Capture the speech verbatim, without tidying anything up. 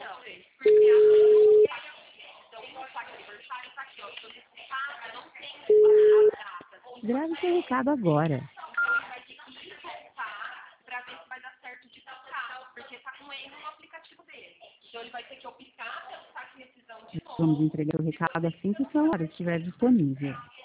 Grave seu recado agora. Para ver se vai dar certo de tocar, porque está com erro no aplicativo dele. Então ele vai ter que optar pelo saque de rescisão de novo. Vamos entregar o recado assim que o celular estiver disponível.